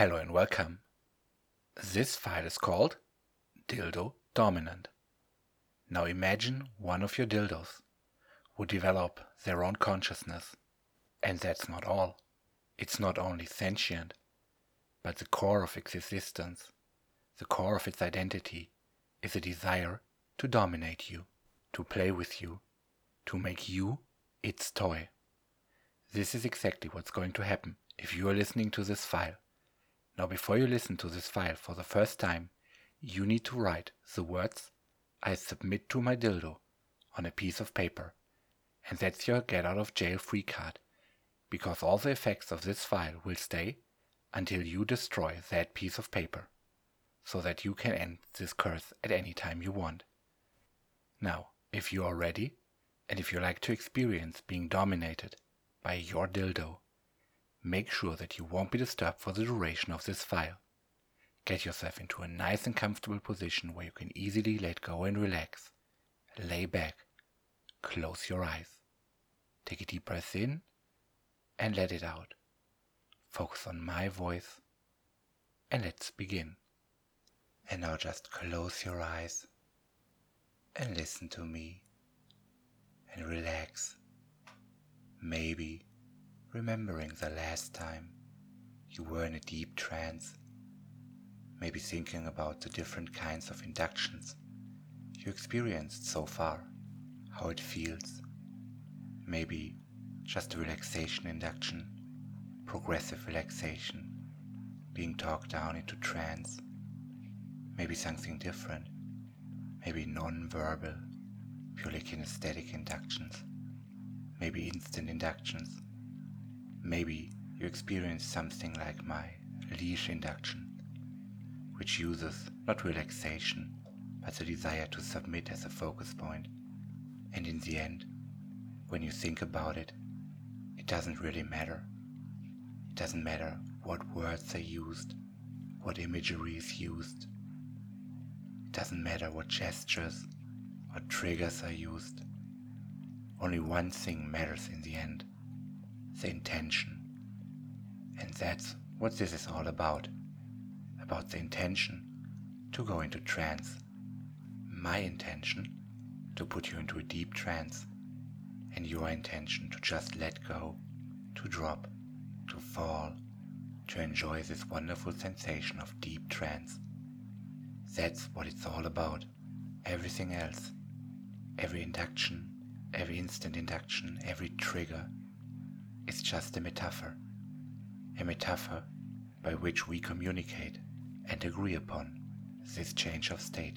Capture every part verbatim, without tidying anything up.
Hello and welcome. This file is called Dildo Dominant. Now imagine one of your dildos would develop their own consciousness. And that's not all. It's not only sentient, but the core of its existence, the core of its identity, is a desire to dominate you, to play with you, to make you its toy. This is exactly what's going to happen if you are listening to this file. Now, before you listen to this file for the first time, you need to write the words "I submit to my dildo" on a piece of paper. And that's your get out of jail free card, because all the effects of this file will stay until you destroy that piece of paper, so that you can end this curse at any time you want. Now, if you are ready, and if you like to experience being dominated by your dildo, make sure that you won't be disturbed for the duration of this file. Get yourself into a nice and comfortable position where you can easily let go and relax. Lay back. Close your eyes. Take a deep breath in and let it out. Focus on my voice and let's begin. And now just close your eyes and listen to me and relax. Maybe remembering the last time you were in a deep trance, maybe thinking about the different kinds of inductions you experienced so far, how it feels. Maybe just a relaxation induction, progressive relaxation, being talked down into trance. Maybe something different, maybe non-verbal, purely kinesthetic inductions, maybe instant inductions. Maybe you experience something like my leash induction, which uses not relaxation, but the desire to submit as a focus point. And in the end, when you think about it, it doesn't really matter. It doesn't matter what words are used, what imagery is used. It doesn't matter what gestures or triggers are used. Only one thing matters in the end: the intention. And that's what this is all about. About the intention to go into trance. My intention to put you into a deep trance. And your intention to just let go, to drop, to fall, to enjoy this wonderful sensation of deep trance. That's what it's all about. Everything else, every induction, every instant induction, every trigger, it's just a metaphor, a metaphor by which we communicate and agree upon this change of state.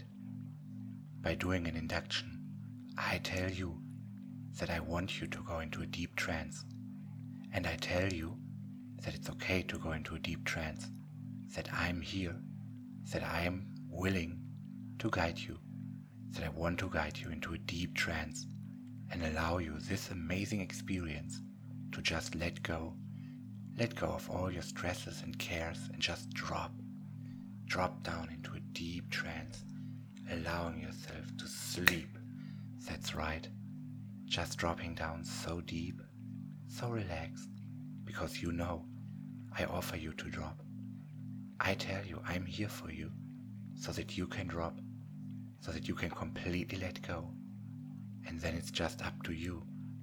By doing an induction, I tell you that I want you to go into a deep trance, and I tell you that it's okay to go into a deep trance, that I'm here, that I am willing to guide you, that I want to guide you into a deep trance and allow you this amazing experience to just let go, let go of all your stresses and cares and just drop, drop down into a deep trance, allowing yourself to sleep. That's right, just dropping down so deep, so relaxed, because you know I offer you to drop. I tell you I'm here for you, so that you can drop, so that you can completely let go, and then it's just up to you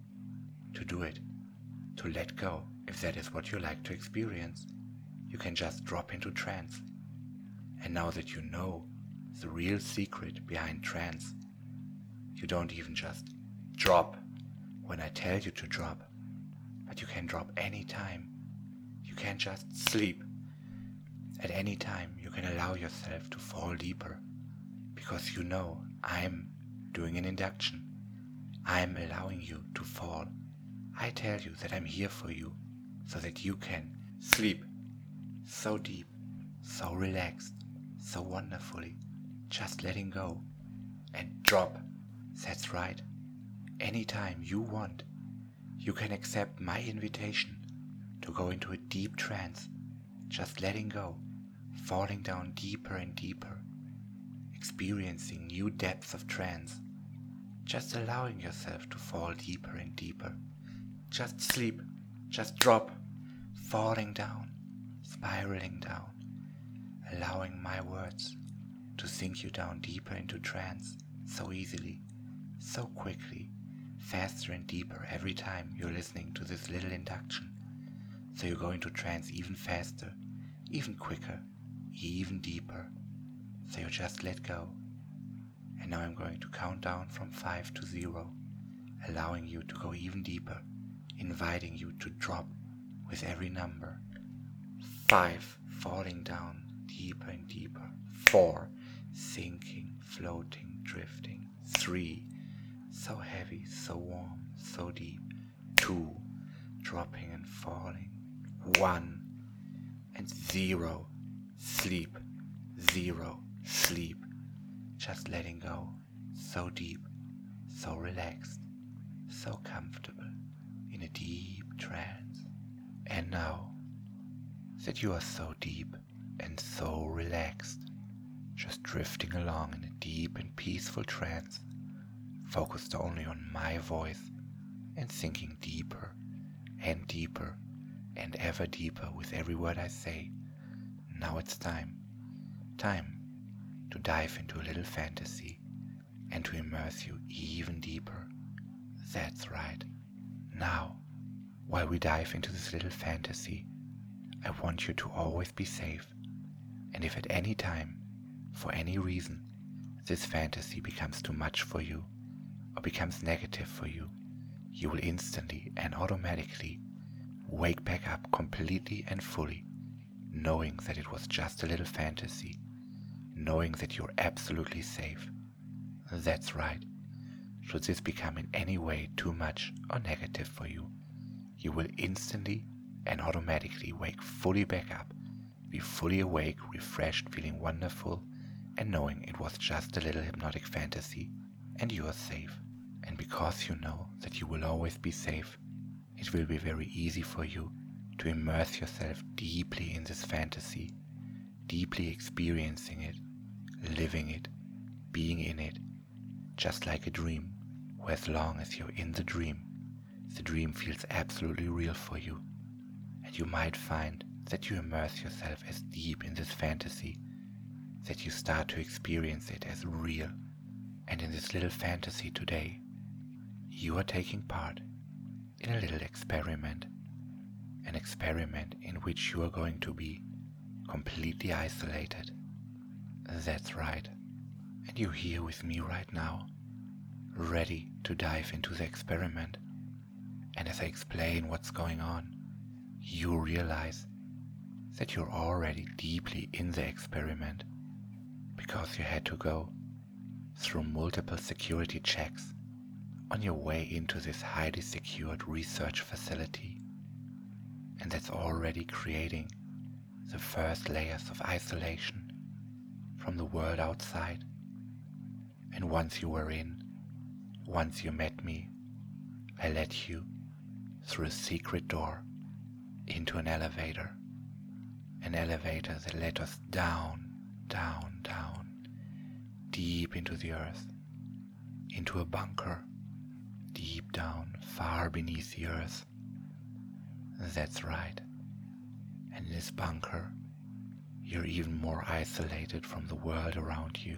to do it. To let go, if that is what you like to experience. You can just drop into trance. And now that you know the real secret behind trance, you don't even just drop when I tell you to drop, but you can drop any time. You can just sleep. At any time you can allow yourself to fall deeper, because you know I'm doing an induction. I'm allowing you to fall. I tell you that I'm here for you, so that you can sleep so deep, so relaxed, so wonderfully, just letting go and drop. That's right. Anytime you want, you can accept my invitation to go into a deep trance, just letting go, falling down deeper and deeper, experiencing new depths of trance, just allowing yourself to fall deeper and deeper. Just sleep, just drop, falling down, spiraling down, allowing my words to sink you down deeper into trance so easily, so quickly, faster and deeper every time you're listening to this little induction. So you go into trance even faster, even quicker, even deeper. So you just let go. And now I'm going to count down from five to zero, allowing you to go even deeper, inviting you to drop with every number. Five, falling down deeper and deeper. Four, sinking, floating, drifting. Three, so heavy, so warm, so deep. Two, dropping and falling. One, and zero, sleep. Zero, sleep. Just letting go, so deep, so relaxed, so comfortable, in a deep trance. And now that you are so deep and so relaxed, just drifting along in a deep and peaceful trance, focused only on my voice and sinking deeper and deeper and ever deeper with every word I say. Now it's time, time to dive into a little fantasy and to immerse you even deeper. That's right. Now, while we dive into this little fantasy, I want you to always be safe. And if at any time, for any reason, this fantasy becomes too much for you or becomes negative for you, you will instantly and automatically wake back up completely and fully, knowing that it was just a little fantasy, knowing that you're absolutely safe. That's right. Should this become in any way too much or negative for you, you will instantly and automatically wake fully back up, be fully awake, refreshed, feeling wonderful, and knowing it was just a little hypnotic fantasy and you are safe. And because you know that you will always be safe, it will be very easy for you to immerse yourself deeply in this fantasy, deeply experiencing it, living it, being in it, just like a dream, where as long as you're in the dream, the dream feels absolutely real for you, and you might find that you immerse yourself as deep in this fantasy that you start to experience it as real. And in this little fantasy today, you are taking part in a little experiment, an experiment in which you are going to be completely isolated. That's right. And you're here with me right now, ready to dive into the experiment. And as I explain what's going on, you realize that you're already deeply in the experiment because you had to go through multiple security checks on your way into this highly secured research facility. And that's already creating the first layers of isolation from the world outside. And once you were in, once you met me, I led you through a secret door into an elevator. An elevator that led us down, down, down, deep into the earth, into a bunker, deep down, far beneath the earth. That's right. And in this bunker, you're even more isolated from the world around you,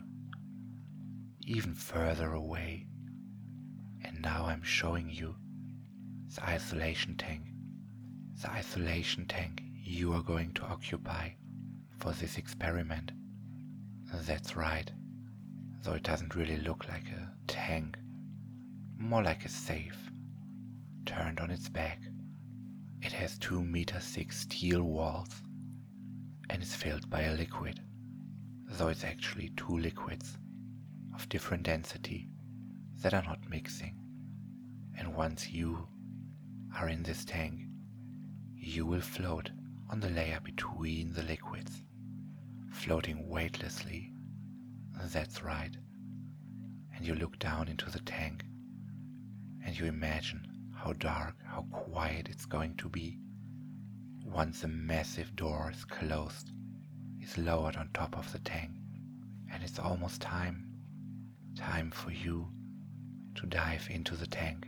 even further away. And now I'm showing you the isolation tank, the isolation tank you are going to occupy for this experiment. That's right, though it doesn't really look like a tank, more like a safe, turned on its back. It has two meter thick steel walls and is filled by a liquid, though it's actually two liquids of different density that are not mixing. And once you are in this tank, you will float on the layer between the liquids, floating weightlessly. That's right. And you look down into the tank and you imagine how dark, how quiet it's going to be once the massive door is closed, is lowered on top of the tank, and it's almost time, time for you to dive into the tank.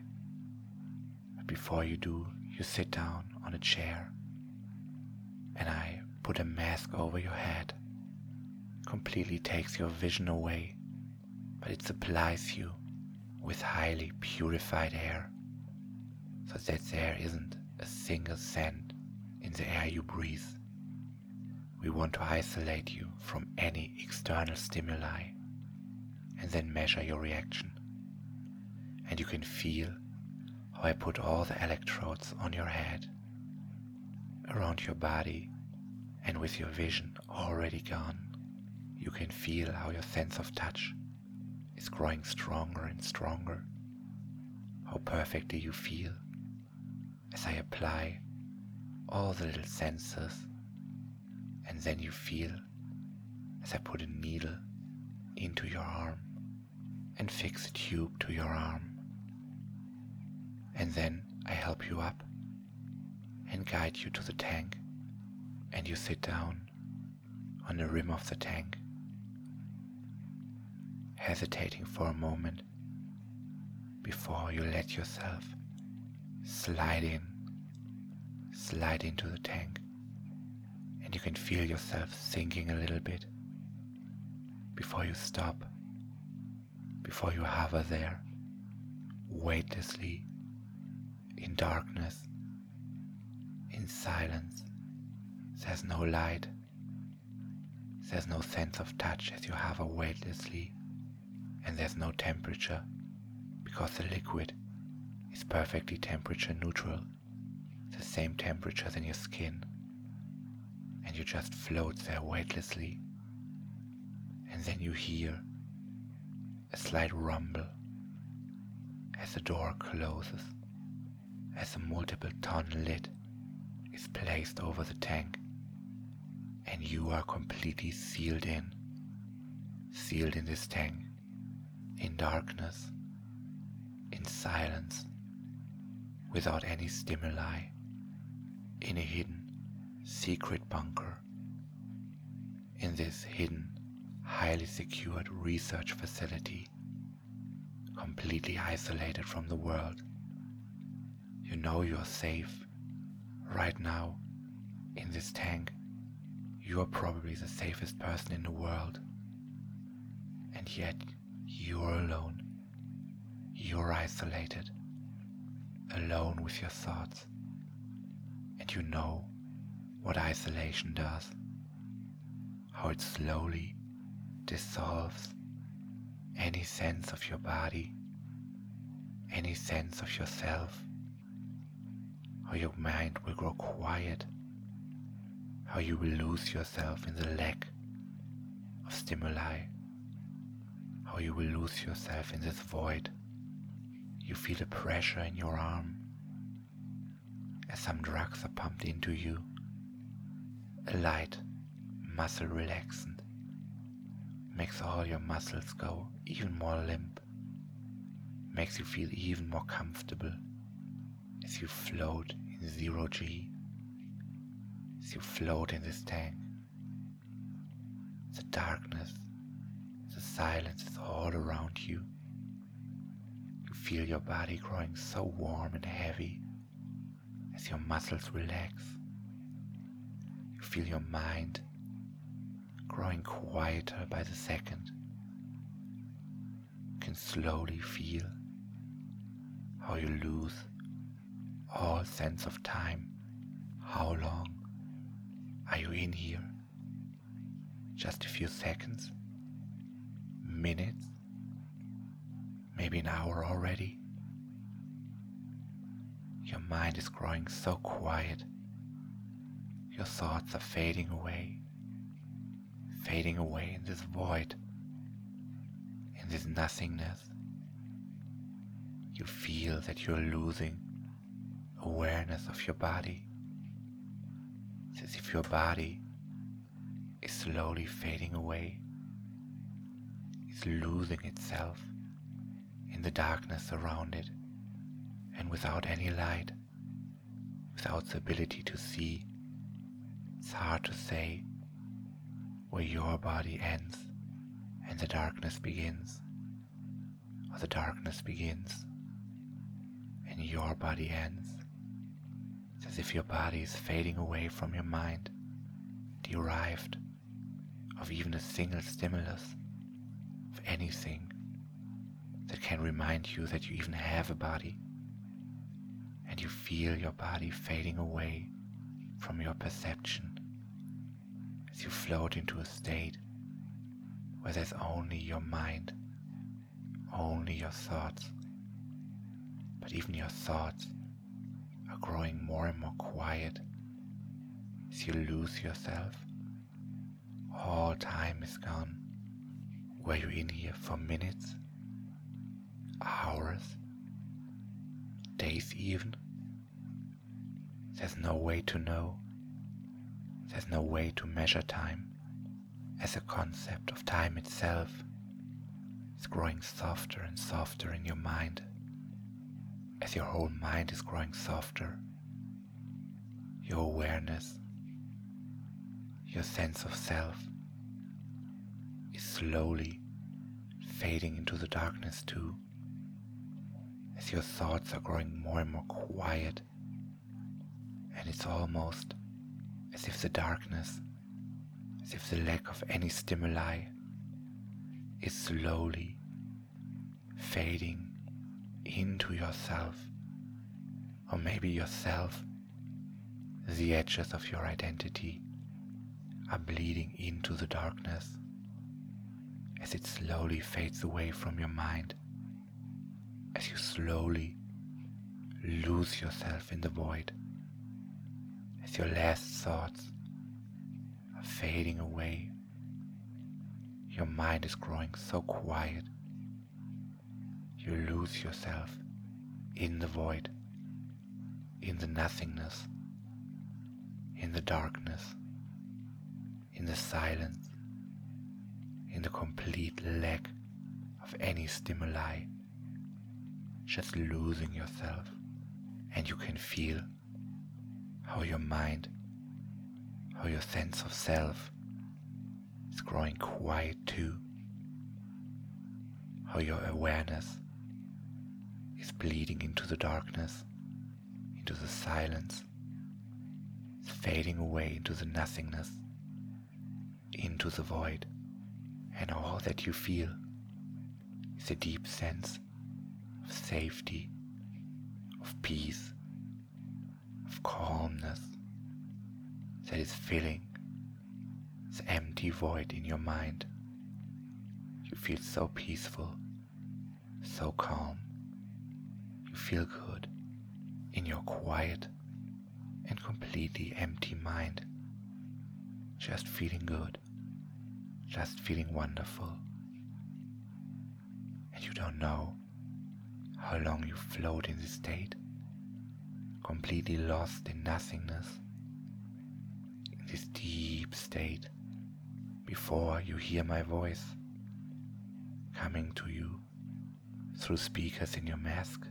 But before you do, you sit down on a chair and I put a mask over your head. Completely takes your vision away, but it supplies you with highly purified air, so that there isn't a single scent in the air you breathe. We want to isolate you from any external stimuli and then measure your reaction. And you can feel how I put all the electrodes on your head, around your body, and with your vision already gone, you can feel how your sense of touch is growing stronger and stronger, how perfectly you feel as I apply all the little sensors, and then you feel as I put a needle into your arm and fix a tube to your arm. And then I help you up and guide you to the tank, and you sit down on the rim of the tank, hesitating for a moment before you let yourself slide in, slide into the tank, and you can feel yourself sinking a little bit before you stop, before you hover there weightlessly, in darkness, in silence. There's no light, there's no sense of touch as you hover weightlessly, and there's no temperature because the liquid is perfectly temperature neutral, the same temperature than your skin, and you just float there weightlessly. And then you hear a slight rumble as the door closes, as a multiple ton lid is placed over the tank, and you are completely sealed in, sealed in this tank, in darkness, in silence, without any stimuli, in a hidden, secret bunker, in this hidden, highly secured research facility, completely isolated from the world. You know you're safe. Right now, in this tank, you are probably the safest person in the world. And yet, you're alone. You're isolated, alone with your thoughts. And you know what isolation does, how it slowly dissolves any sense of your body, any sense of yourself, how your mind will grow quiet, how you will lose yourself in the lack of stimuli, how you will lose yourself in this void. You feel a pressure in your arm as some drugs are pumped into you, a light muscle relaxant makes all your muscles go even more limp, makes you feel even more comfortable as you float in zero G, as you float in this tank. The darkness, the silence is all around you. You feel your body growing so warm and heavy as your muscles relax. You feel your mind growing quieter by the second. You can slowly feel how you lose all sense of time. How long are you in here? Just a few seconds? Minutes? Maybe an hour already? Your mind is growing so quiet. Your thoughts are fading away, fading away in this void, in this nothingness. You feel that you're losing awareness of your body. It's as if your body is slowly fading away, is losing itself in the darkness around it, and without any light, without the ability to see. It's hard to say where your body ends and the darkness begins, or the darkness begins and your body ends. It's as if your body is fading away from your mind, derived of even a single stimulus, of anything that can remind you that you even have a body, and you feel your body fading away from your perception as you float into a state where there's only your mind, only your thoughts. But even your thoughts are growing more and more quiet as you lose yourself. All time is gone. Were you in here for minutes, hours, days even? There's no way to know. There's no way to measure time, as a concept of time itself is growing softer and softer in your mind. As your whole mind is growing softer, your awareness, your sense of self is slowly fading into the darkness too, as your thoughts are growing more and more quiet, and it's almost as if the darkness, as if the lack of any stimuli is slowly fading into yourself, or maybe yourself, the edges of your identity are bleeding into the darkness as it slowly fades away from your mind, as you slowly lose yourself in the void, as your last thoughts are fading away. Your mind is growing so quiet. You lose yourself in the void, in the nothingness, in the darkness, in the silence, in the complete lack of any stimuli, just losing yourself. And you can feel how your mind, how your sense of self is growing quiet too, how your awareness is bleeding into the darkness, into the silence, it's fading away into the nothingness, into the void, and all that you feel is a deep sense of safety, of peace, of calmness that is filling this empty void in your mind. You feel so peaceful, so calm. You feel good in your quiet and completely empty mind. Just feeling good, just feeling wonderful. And you don't know how long you float in this state, completely lost in nothingness, in this deep state, before you hear my voice coming to you through speakers in your mask,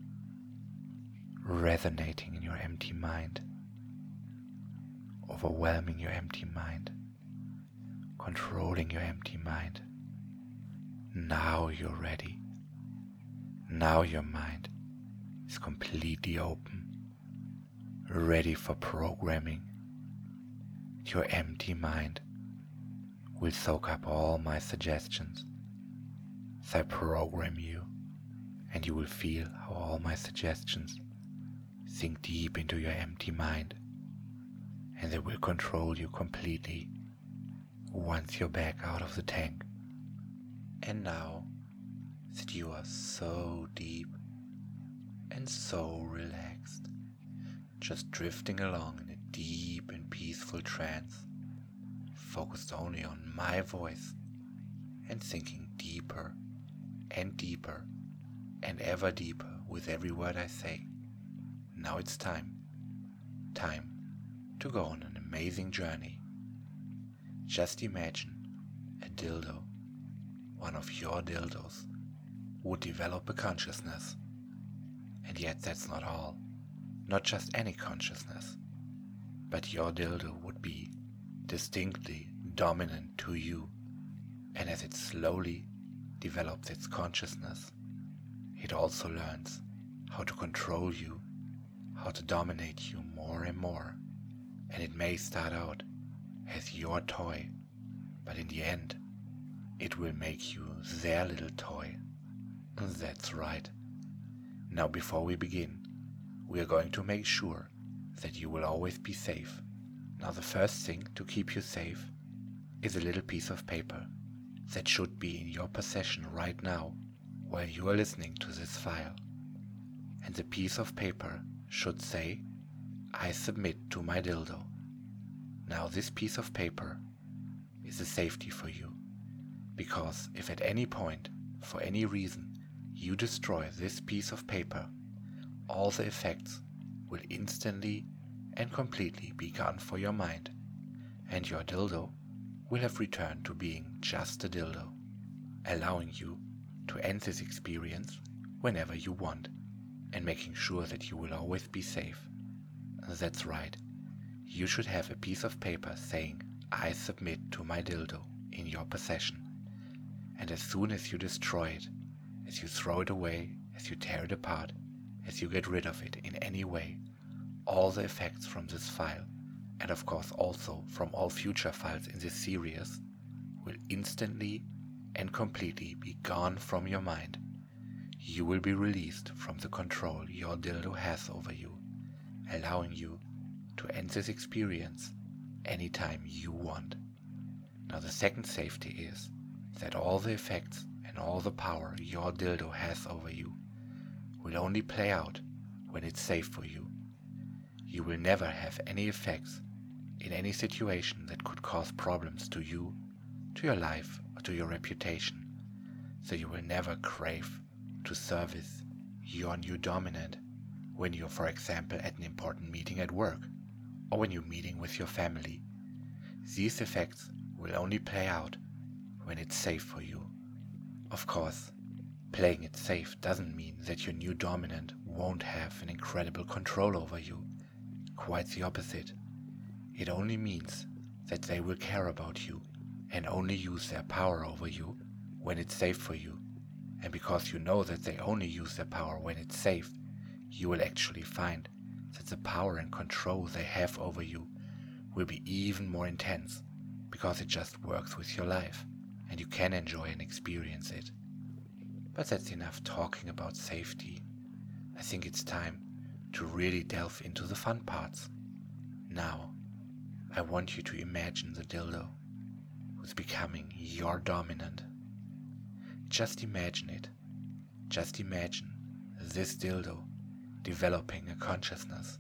resonating in your empty mind, overwhelming your empty mind, controlling your empty mind. Now you're ready. Now your mind is completely open, ready for programming. Your empty mind will soak up all my suggestions as I program you, and you will feel how all my suggestions sink deep into your empty mind, and they will control you completely once you're back out of the tank. And now that you are so deep and so relaxed, just drifting along in a deep and peaceful trance, focused only on my voice and sinking deeper and deeper and ever deeper with every word I say. Now it's time, time to go on an amazing journey. Just imagine a dildo, one of your dildos, would develop a consciousness. And yet that's not all. Not just any consciousness, but your dildo would be distinctly dominant to you. And as it slowly develops its consciousness, it also learns how to control you, how to dominate you more and more. And it may start out as your toy, but in the end, it will make you their little toy. That's right. Now before we begin, we are going to make sure that you will always be safe. Now the first thing to keep you safe is a little piece of paper that should be in your possession right now while you are listening to this file. And the piece of paper should say, I submit to my dildo. Now this piece of paper is a safety for you, because if at any point, for any reason, you destroy this piece of paper, all the effects will instantly and completely be gone for your mind, and your dildo will have returned to being just a dildo, allowing you to end this experience whenever you want, and making sure that you will always be safe. That's right, you should have a piece of paper saying, I submit to my dildo in your possession, and as soon as you destroy it, as you throw it away, as you tear it apart, as you get rid of it in any way, all the effects from this file, and of course also from all future files in this series, will instantly and completely be gone from your mind. You will be released from the control your dildo has over you, allowing you to end this experience anytime you want. Now the second safety is that all the effects and all the power your dildo has over you will only play out when it's safe for you. You will never have any effects in any situation that could cause problems to you, to your life, or to your reputation. So you will never crave to service your new dominant when you're, for example, at an important meeting at work, or when you're meeting with your family. These effects will only play out when it's safe for you. Of course, playing it safe doesn't mean that your new dominant won't have an incredible control over you. Quite the opposite. It only means that they will care about you and only use their power over you when it's safe for you. And because you know that they only use their power when it's safe, you will actually find that the power and control they have over you will be even more intense, because it just works with your life and you can enjoy and experience it. But that's enough talking about safety. I think it's time to really delve into the fun parts. Now, I want you to imagine the dildo who's becoming your dominant. Just imagine it. Just imagine this dildo developing a consciousness.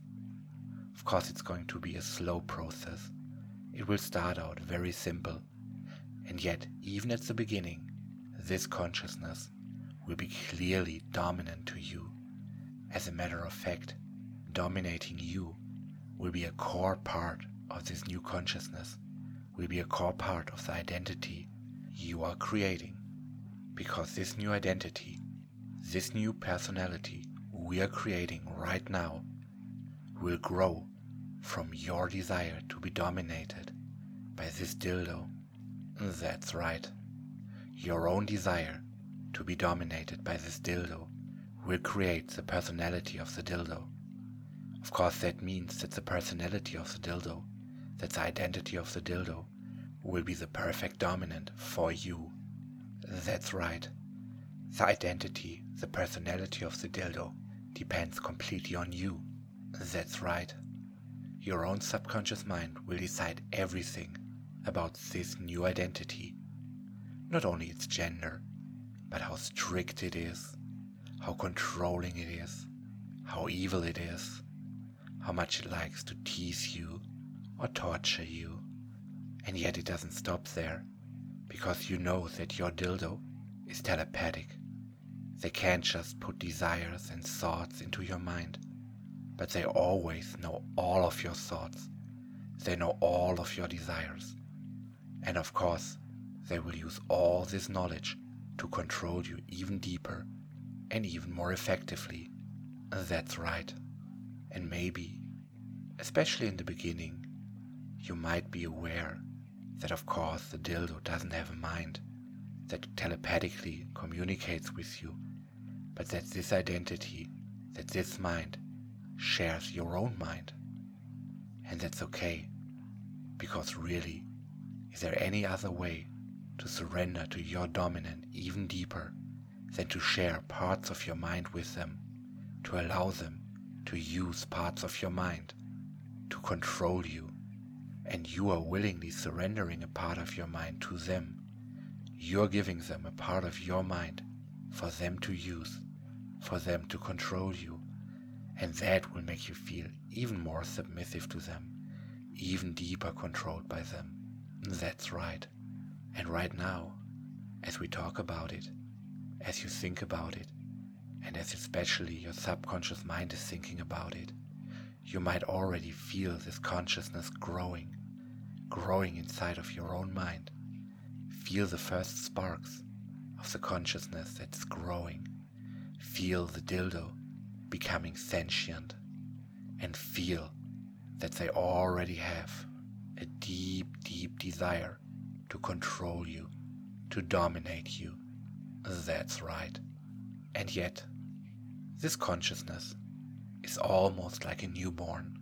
Of course, it's going to be a slow process. It will start out very simple, and yet, even at the beginning, this consciousness will be clearly dominant to you. As a matter of fact, dominating you will be a core part of this new consciousness, will be a core part of the identity you are creating. Because this new identity, this new personality we are creating right now will grow from your desire to be dominated by this dildo. That's right. Your own desire to be dominated by this dildo will create the personality of the dildo. Of course, that means that the personality of the dildo, that the identity of the dildo, will be the perfect dominant for you. That's right. The identity, the personality of the dildo depends completely on you. That's right. Your own subconscious mind will decide everything about this new identity. Not only its gender, but how strict it is, how controlling it is, how evil it is, how much it likes to tease you or torture you. And yet it doesn't stop there, because you know that your dildo is telepathic. They can't just put desires and thoughts into your mind, but they always know all of your thoughts. They know all of your desires. And of course, they will use all this knowledge to control you even deeper and even more effectively. That's right. And maybe, especially in the beginning, you might be aware that of course the dildo doesn't have a mind, that telepathically communicates with you, but that this identity, that this mind, shares your own mind. And that's okay. Because really, is there any other way to surrender to your dominant even deeper than to share parts of your mind with them, to allow them to use parts of your mind, to control you, and you are willingly surrendering a part of your mind to them. You're giving them a part of your mind for them to use, for them to control you, and that will make you feel even more submissive to them, even deeper controlled by them. That's right. And right now, as we talk about it, as you think about it, and as especially your subconscious mind is thinking about it, you might already feel this consciousness growing, growing inside of your own mind. Feel the first sparks of the consciousness that's growing. Feel the dildo becoming sentient, and feel that they already have a deep, deep desire to control you, to dominate you. That's right. And yet, this consciousness is almost like a newborn.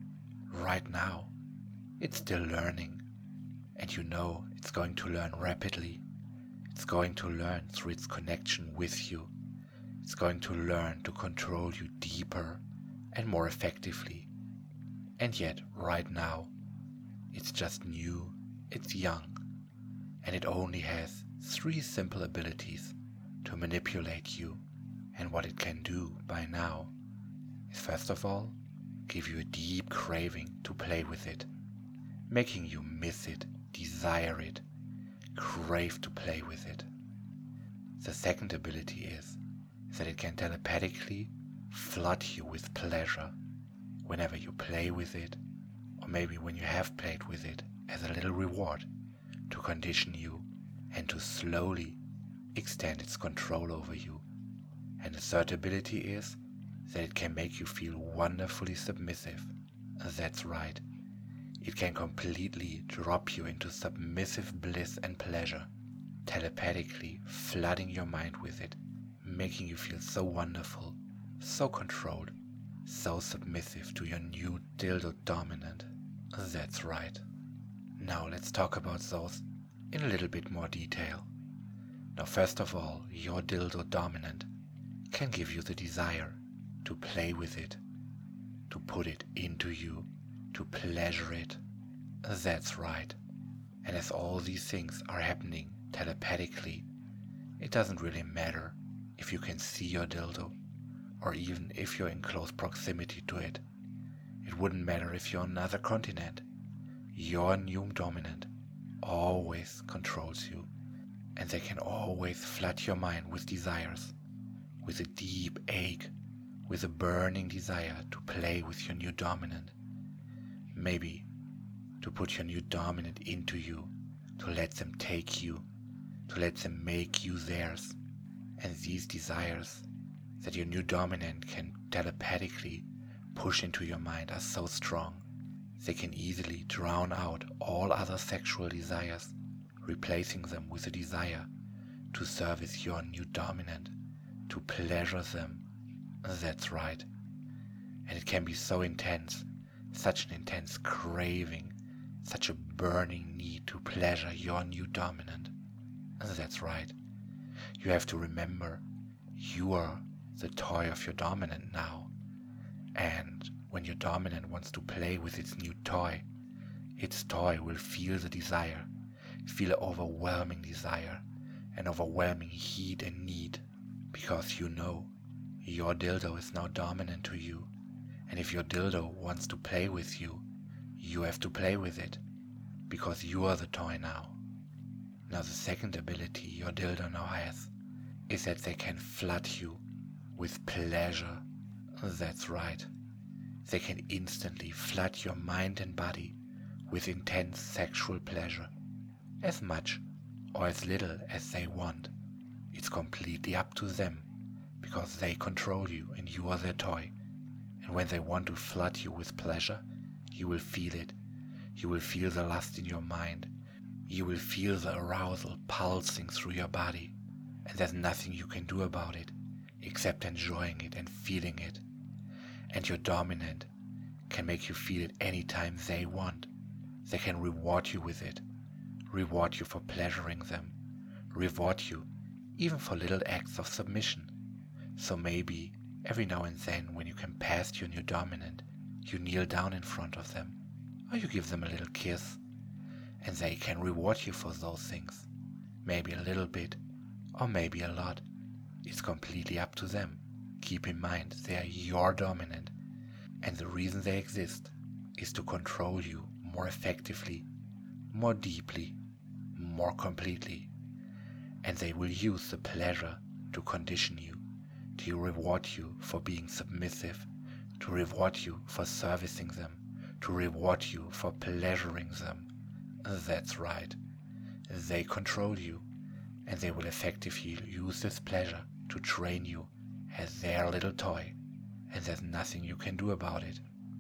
Right now, it's still learning, and you know it's going to learn rapidly. It's going to learn through its connection with you. It's going to learn to control you deeper and more effectively. And yet, right now, it's just new, it's young, and it only has three simple abilities to manipulate you. And what it can do by now is, first of all, give you a deep craving to play with it, making you miss it, desire it, crave to play with it. The second ability is that it can telepathically flood you with pleasure whenever you play with it, or maybe when you have played with it, as a little reward to condition you and to slowly extend its control over you. And the third ability is that it can make you feel wonderfully submissive. That's right. It can completely drop you into submissive bliss and pleasure, telepathically flooding your mind with it, making you feel so wonderful, so controlled, so submissive to your new dildo dominant. That's right. Now let's talk about those in a little bit more detail. Now first of all, your dildo dominant can give you the desire to play with it, to put it into you, to pleasure it. That's right. And as all these things are happening telepathically, it doesn't really matter if you can see your dildo, or even if you're in close proximity to it. It wouldn't matter if you're on another continent. Your new dominant always controls you, and they can always flood your mind with desires, with a deep ache, with a burning desire to play with your new dominant. Maybe to put your new dominant into you, to let them take you, to let them make you theirs. And these desires that your new dominant can telepathically push into your mind are so strong, they can easily drown out all other sexual desires, replacing them with a desire to service your new dominant, to pleasure them. That's right. And it can be so intense, such an intense craving, such a burning need to pleasure your new dominant. That's right. You have to remember, you are the toy of your dominant now. And when your dominant wants to play with its new toy, its toy will feel the desire, feel an overwhelming desire, an overwhelming heat and need, because you know your dildo is now dominant to you. And if your dildo wants to play with you, you have to play with it, because you are the toy now. Now the second ability your dildo now has is that they can flood you with pleasure. That's right. They can instantly flood your mind and body with intense sexual pleasure, as much or as little as they want. It's completely up to them, because they control you and you are their toy. And when they want to flood you with pleasure, you will feel it. You will feel the lust in your mind. You will feel the arousal pulsing through your body. And there's nothing you can do about it, except enjoying it and feeling it. And your dominant can make you feel it anytime they want. They can reward you with it, reward you for pleasuring them, reward you even for little acts of submission. So maybe every now and then when you can pass your new dominant, you kneel down in front of them, or you give them a little kiss, and they can reward you for those things. Maybe a little bit, or maybe a lot. It's completely up to them. Keep in mind, they are your dominant, and the reason they exist is to control you more effectively, more deeply, more completely. And they will use the pleasure to condition you, to reward you for being submissive, to reward you for servicing them, to reward you for pleasuring them. That's right. They control you, and they will effectively use this pleasure to train you as their little toy, and there's nothing you can do about it.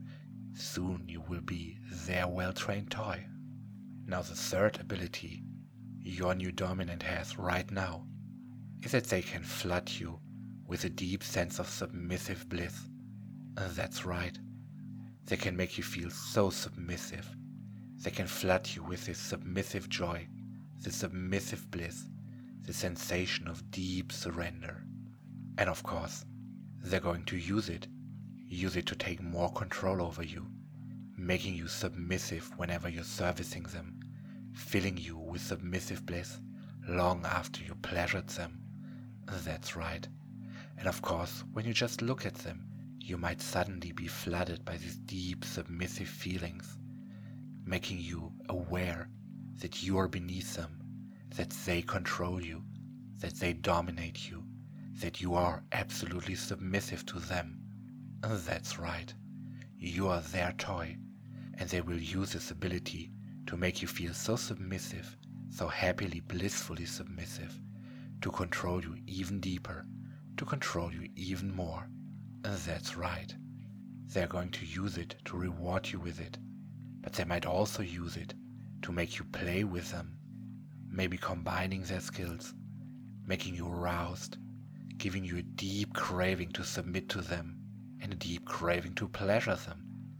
Soon you will be their well-trained toy. Now the third ability your new dominant has right now is that they can flood you with a deep sense of submissive bliss. That's right. They can make you feel so submissive. They can flood you with this submissive joy, this submissive bliss, the sensation of deep surrender. And of course, they're going to use it, use it to take more control over you, making you submissive whenever you're servicing them, filling you with submissive bliss long after you pleasured them. That's right. And of course, when you just look at them, you might suddenly be flooded by these deep submissive feelings, making you aware that you are beneath them, that they control you, that they dominate you, that you are absolutely submissive to them. That's right. You are their toy, and they will use this ability to make you feel so submissive, so happily, blissfully submissive, to control you even deeper, to control you even more. That's right. They're going to use it to reward you with it, but they might also use it to make you play with them, maybe combining their skills, making you aroused, giving you a deep craving to submit to them and a deep craving to pleasure them,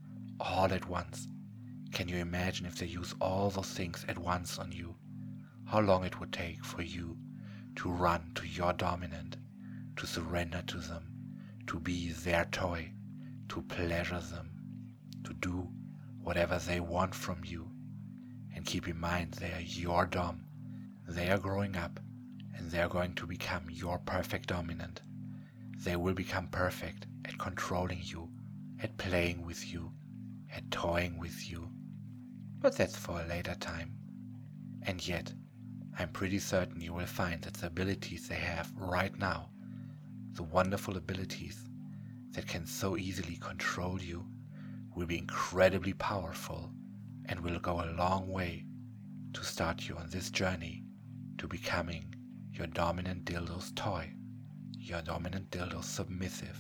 all at once. Can you imagine if they use all those things at once on you? How long it would take for you to run to your dominant, to surrender to them, to be their toy, to pleasure them, to do whatever they want from you. And keep in mind, they are your dom. They are growing up, and they are going to become your perfect dominant. They will become perfect at controlling you, at playing with you, at toying with you. But that's for a later time. And yet, I'm pretty certain you will find that the abilities they have right now, the wonderful abilities that can so easily control you, will be incredibly powerful and will go a long way to start you on this journey to becoming your dominant dildo's toy, your dominant dildo's submissive.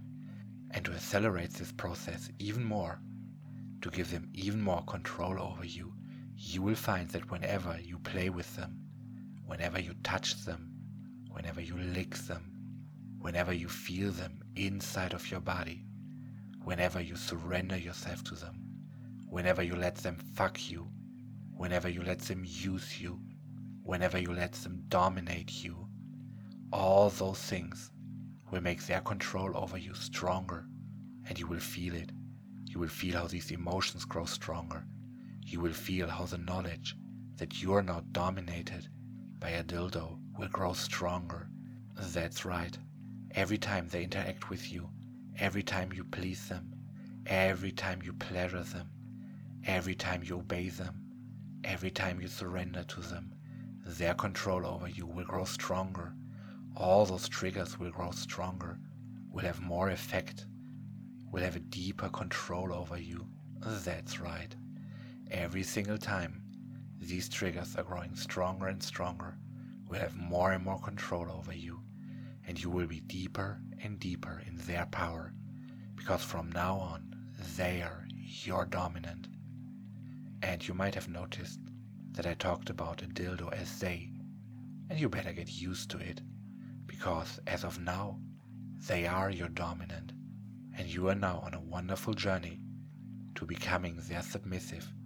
And to accelerate this process even more, to give them even more control over you, you will find that whenever you play with them, whenever you touch them, whenever you lick them, whenever you feel them inside of your body, whenever you surrender yourself to them, whenever you let them fuck you, whenever you let them use you, whenever you let them dominate you, all those things will make their control over you stronger, and you will feel it. You will feel how these emotions grow stronger. You will feel how the knowledge that you are now dominated by a dildo will grow stronger. That's right. Every time they interact with you, every time you please them, every time you pleasure them, every time you obey them, every time you surrender to them, their control over you will grow stronger. All those triggers will grow stronger, will have more effect, will have a deeper control over you. That's right. Every single time these triggers are growing stronger and stronger, will have more and more control over you, and you will be deeper and deeper in their power, because from now on they are your dominant. And you might have noticed that I talked about a dildo as they, and you better get used to it, because as of now they are your dominant, and you are now on a wonderful journey to becoming their submissive,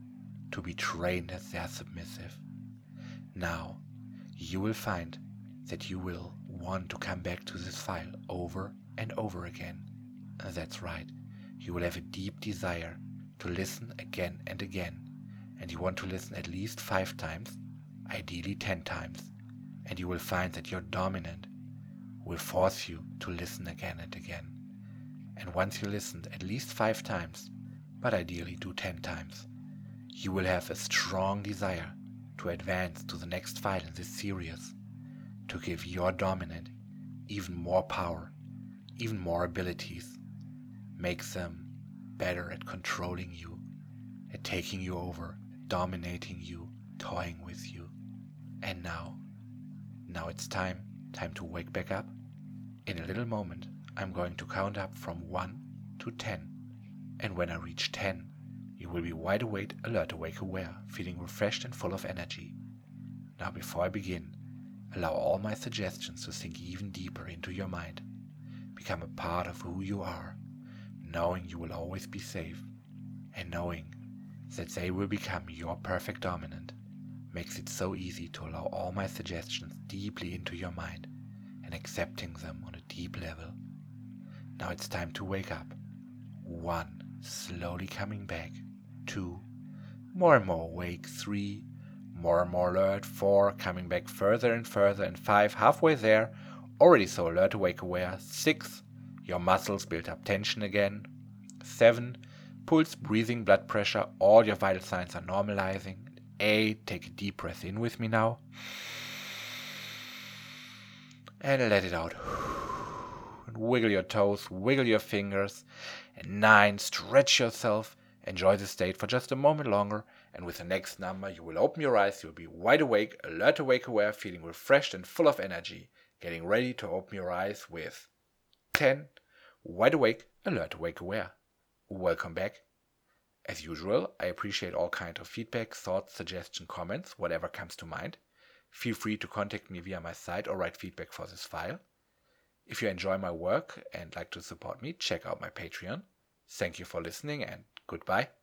to be trained as their submissive. Now, you will find that you will want to come back to this file over and over again. That's right, you will have a deep desire to listen again and again, and you want to listen at least five times, ideally ten times, and you will find that your dominant will force you to listen again and again. And once you listened at least five times, but ideally do ten times, you will have a strong desire to advance to the next file in this series, to give your dominant even more power, even more abilities, make them better at controlling you, at taking you over, dominating you, toying with you. And now, now it's time, time to wake back up. In a little moment, I'm going to count up from one to ten. And when I reach ten, you will be wide awake, alert, awake, aware, feeling refreshed and full of energy. Now before I begin, allow all my suggestions to sink even deeper into your mind. Become a part of who you are, knowing you will always be safe, and knowing that they will become your perfect dominant makes it so easy to allow all my suggestions deeply into your mind and accepting them on a deep level. Now it's time to wake up. One, slowly coming back. Two, more and more awake. Three, more and more alert. Four, coming back further and further. And five, halfway there, already so alert, awake, aware. Six, your muscles build up tension again. Seven, pulse, breathing, blood pressure, all your vital signs are normalizing. Eight, take a deep breath in with me now. And let it out. And wiggle your toes, wiggle your fingers. And nine, stretch yourself. Enjoy the state for just a moment longer. And with the next number, you will open your eyes. You'll be wide awake, alert, awake, aware, feeling refreshed and full of energy. Getting ready to open your eyes with ten, wide awake, alert, awake, aware. Welcome back. As usual, I appreciate all kinds of feedback, thoughts, suggestions, comments, whatever comes to mind. Feel free to contact me via my site or write feedback for this file. If you enjoy my work and like to support me, check out my Patreon. Thank you for listening and goodbye.